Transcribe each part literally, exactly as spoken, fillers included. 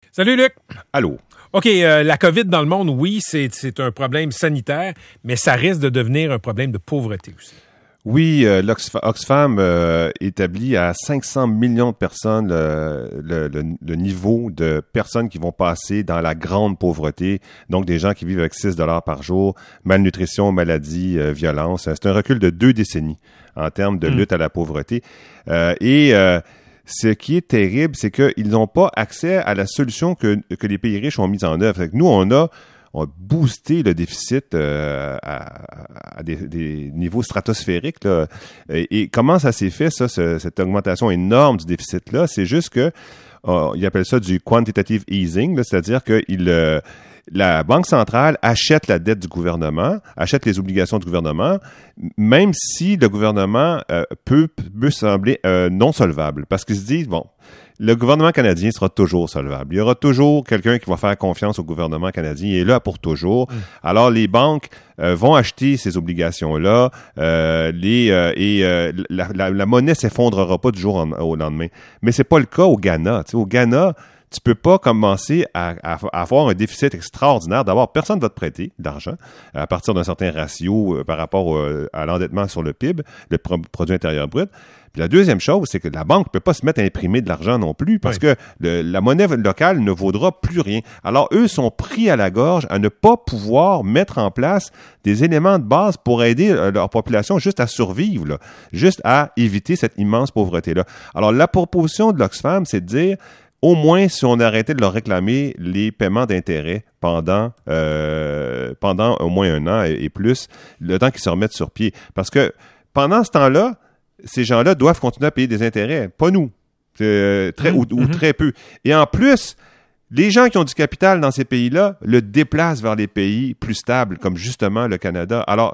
Salut Luc. Allô. OK, euh, la COVID dans le monde, oui, c'est, c'est un problème sanitaire, mais ça risque de devenir un problème de pauvreté aussi. Oui, euh, Oxfam euh, établit à cinq cents millions de personnes le, le, le, le niveau de personnes qui vont passer dans la grande pauvreté, donc des gens qui vivent avec six dollars par jour, malnutrition, maladie, euh, violence. C'est un recul de deux décennies en termes de lutte mmh. à la pauvreté. Euh, et euh, ce qui est terrible, c'est qu'ils n'ont pas accès à la solution que, que les pays riches ont mise en œuvre. Nous, on a on a boosté le déficit euh, à, à des, des niveaux stratosphériques. Là. Et, et comment ça s'est fait, ça, ce, cette augmentation énorme du déficit-là? C'est juste que, euh, ils appellent ça du quantitative easing, là, c'est-à-dire que il, euh, la Banque centrale achète la dette du gouvernement, achète les obligations du gouvernement, même si le gouvernement euh, peut, peut sembler euh, non solvable. Parce qu'ils se disent, bon, le gouvernement canadien sera toujours solvable. Il y aura toujours quelqu'un qui va faire confiance au gouvernement canadien. Il est là pour toujours. Mm. Alors, les banques euh, vont acheter ces obligations-là euh, les, euh, et euh, la, la, la monnaie s'effondrera pas du jour en, au lendemain. Mais c'est pas le cas au Ghana. Tu sais, au Ghana, tu peux pas commencer à, à, à avoir un déficit extraordinaire. D'abord, personne ne va te prêter d'argent à partir d'un certain ratio euh, par rapport au, à l'endettement sur le P I B, le pro- produit intérieur brut. Puis la deuxième chose, c'est que la banque ne peut pas se mettre à imprimer de l'argent non plus parce oui. que le, la monnaie locale ne vaudra plus rien. Alors, eux sont pris à la gorge à ne pas pouvoir mettre en place des éléments de base pour aider leur population juste à survivre, là, juste à éviter cette immense pauvreté-là. Alors, la proposition de l'Oxfam, c'est de dire, au moins, si on arrêtait de leur réclamer les paiements d'intérêt pendant euh, pendant au moins un an et, et plus, le temps qu'ils se remettent sur pied. Parce que pendant ce temps-là, ces gens-là doivent continuer à payer des intérêts, pas nous, euh, très, mmh, ou, ou mmh. très peu. Et en plus, les gens qui ont du capital dans ces pays-là le déplacent vers les pays plus stables, comme justement le Canada. Alors,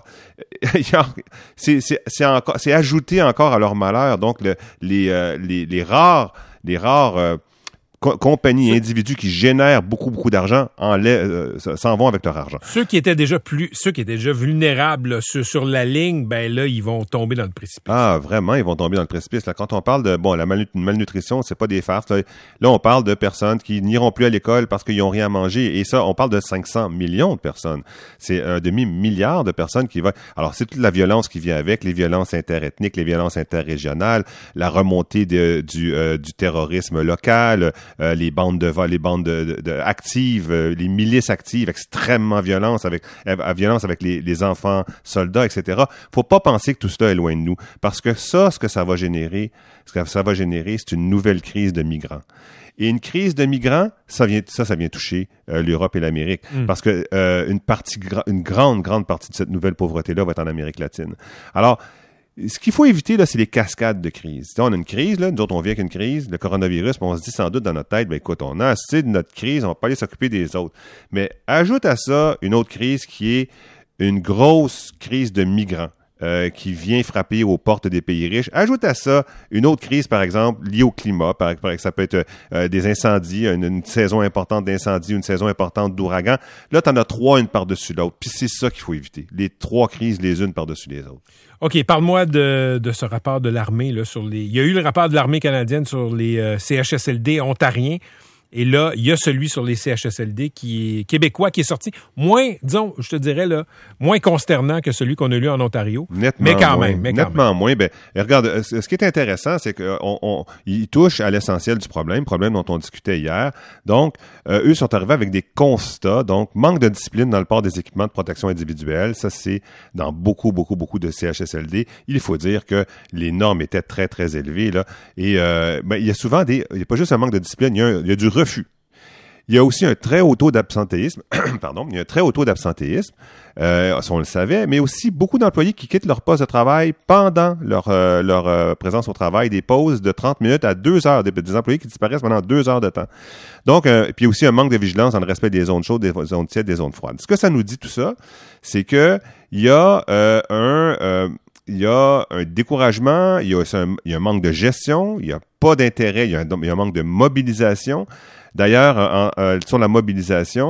c'est, c'est, c'est, encore, c'est ajouté encore à leur malheur. Donc, le, les, euh, les, les rares, les rares euh, co- compagnies et individus qui génèrent beaucoup, beaucoup d'argent en euh, s'en vont avec leur argent. Ceux qui étaient déjà plus, ceux qui étaient déjà vulnérables là, sur, sur la ligne, ben là, ils vont tomber dans le précipice. Ah, vraiment, ils vont tomber dans le précipice. Là, quand on parle de, bon, la mal- malnutrition, c'est pas des farces. Là. là, on parle de personnes qui n'iront plus à l'école parce qu'ils n'ont rien à manger. Et ça, on parle de cinq cents millions de personnes. C'est un demi-milliard de personnes qui vont... Alors, c'est toute la violence qui vient avec, les violences interethniques, les violences interrégionales, la remontée de, du, euh, du terrorisme local, euh, les bandes de vol, les bandes de, de, de actives, euh, les milices actives extrêmement violentes avec, à violence avec les, les enfants soldats, et cetera. Faut pas penser que tout cela est loin de nous. Parce que ça, ce que ça va générer, ce que ça va générer, c'est une nouvelle crise de migrants. Et une crise de migrants, ça vient, ça, ça vient toucher euh, l'Europe et l'Amérique. Mm. Parce que euh, une partie, une grande, grande partie de cette nouvelle pauvreté-là va être en Amérique latine. Alors, ce qu'il faut éviter, là, c'est les cascades de crise. On a une crise, là, nous autres, on vient avec une crise, le coronavirus, puis on se dit sans doute dans notre tête, ben écoute, on a assez de notre crise, on va pas aller s'occuper des autres. Mais ajoute à ça une autre crise qui est une grosse crise de migrants. Euh, qui vient frapper aux portes des pays riches. Ajoute à ça une autre crise, par exemple, liée au climat. Par, par exemple, ça peut être euh, des incendies, une, une saison importante d'incendies, une saison importante d'ouragans. Là, tu en as trois, une par-dessus l'autre. Puis c'est ça qu'il faut éviter. Les trois crises, les unes par-dessus les autres. OK, parle-moi de, de ce rapport de l'armée là sur les... Il y a eu le rapport de l'armée canadienne sur les euh, C H S L D ontariens. Et là, il y a celui sur les C H S L D qui est québécois, qui est sorti moins, disons, je te dirais, là, moins consternant que celui qu'on a lu en Ontario. Nettement mais quand moins, même. Mais nettement quand même. moins. Ben, regarde, ce qui est intéressant, c'est qu'on on, il touche à l'essentiel du problème, problème dont on discutait hier. Donc, euh, eux sont arrivés avec des constats. Donc, manque de discipline dans le port des équipements de protection individuelle. Ça, c'est dans beaucoup, beaucoup, beaucoup de C H S L D. Il faut dire que les normes étaient très, très élevées, là. Et, euh, ben, il y a souvent des, il n'y a pas juste un manque de discipline, il y a, un, il y a du refus. Il y a aussi un très haut taux d'absentéisme. Pardon, il y a un très haut taux d'absentéisme, euh, si on le savait, mais aussi beaucoup d'employés qui quittent leur poste de travail pendant leur euh, leur euh, présence au travail, des pauses de trente minutes à deux heures, des, des employés qui disparaissent pendant deux heures de temps. Donc, euh, puis aussi un manque de vigilance dans le respect des zones chaudes, des zones tièdes, des zones froides. Ce que ça nous dit tout ça, c'est que il y a euh, un euh, il y a un découragement, il y a, un, il y a un manque de gestion, il y a pas d'intérêt, il y a un, il y a un manque de mobilisation. D'ailleurs, en, en, sur la mobilisation,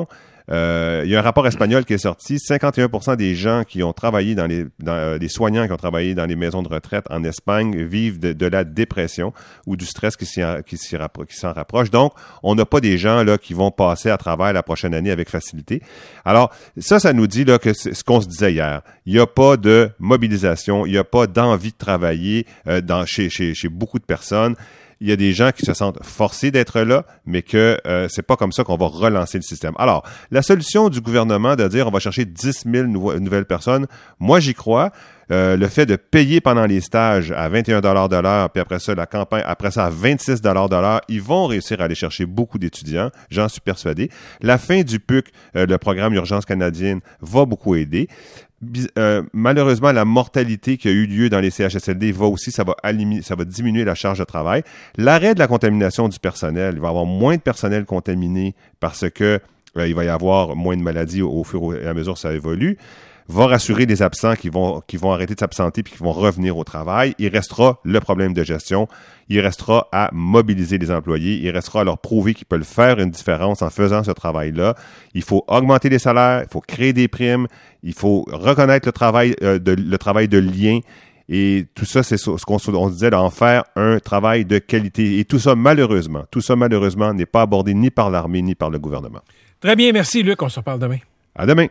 Euh, il y a un rapport espagnol qui est sorti. cinquante et un pour cent des gens qui ont travaillé dans les, dans, euh, les soignants qui ont travaillé dans les maisons de retraite en Espagne vivent de, de la dépression ou du stress qui s'y, qui s'y rappro- qui s'en rapproche. Donc, on n'a pas des gens là qui vont passer à travers la prochaine année avec facilité. Alors, ça, ça nous dit là que c'est ce qu'on se disait hier. Il n'y a pas de mobilisation, il n'y a pas d'envie de travailler euh, dans, chez, chez, chez beaucoup de personnes. Il y a des gens qui se sentent forcés d'être là, mais que euh, c'est pas comme ça qu'on va relancer le système. Alors, la solution du gouvernement de dire on va chercher dix mille nouvo- nouvelles personnes, moi j'y crois. Euh, le fait de payer pendant les stages à vingt et un dollars de l'heure, puis après ça, la campagne, après ça à vingt-six dollars de l'heure, ils vont réussir à aller chercher beaucoup d'étudiants, j'en suis persuadé. La fin du P U C, euh, le programme Urgence canadienne, va beaucoup aider. Euh, malheureusement, la mortalité qui a eu lieu dans les C H S L D va aussi, ça va, alimi- ça va diminuer la charge de travail. L'arrêt de la contamination du personnel, il va y avoir moins de personnel contaminé parce que euh, il va y avoir moins de maladies au, au fur et à mesure que ça évolue, va rassurer les absents qui vont, qui vont arrêter de s'absenter puis qui vont revenir au travail. Il restera le problème de gestion. Il restera à mobiliser les employés. Il restera à leur prouver qu'ils peuvent faire une différence en faisant ce travail-là. Il faut augmenter les salaires. Il faut créer des primes. Il faut reconnaître le travail, euh, de, le travail de lien. Et tout ça, c'est ce qu'on on disait, d'en faire un travail de qualité. Et tout ça, malheureusement, tout ça, malheureusement, n'est pas abordé ni par l'armée ni par le gouvernement. Très bien. Merci, Luc. On se reparle demain. À demain.